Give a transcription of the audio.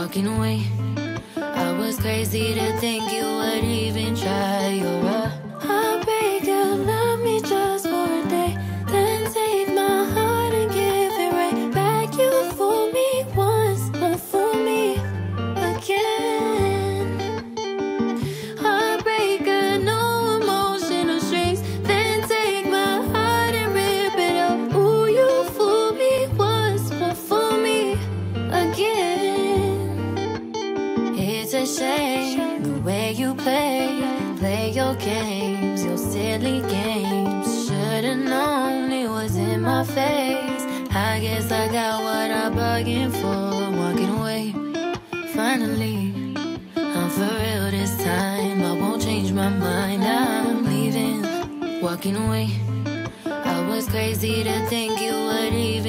walking away. I was crazy to think you would even try. You're a heartbreaker, love me just for a day, then take my heart and give it right back. You fool me once, but fool me again. Heartbreaker, no emotional strings, then take my heart and rip it up. Ooh, you fool me once, but fool me again. It's a shame the way you play your games, your silly games. Should've known it was in my face. I guess I got what I bargained for. Walking away, finally, I'm for real this time. I won't change my mind, I'm leaving. Walking away, I was crazy to think you would even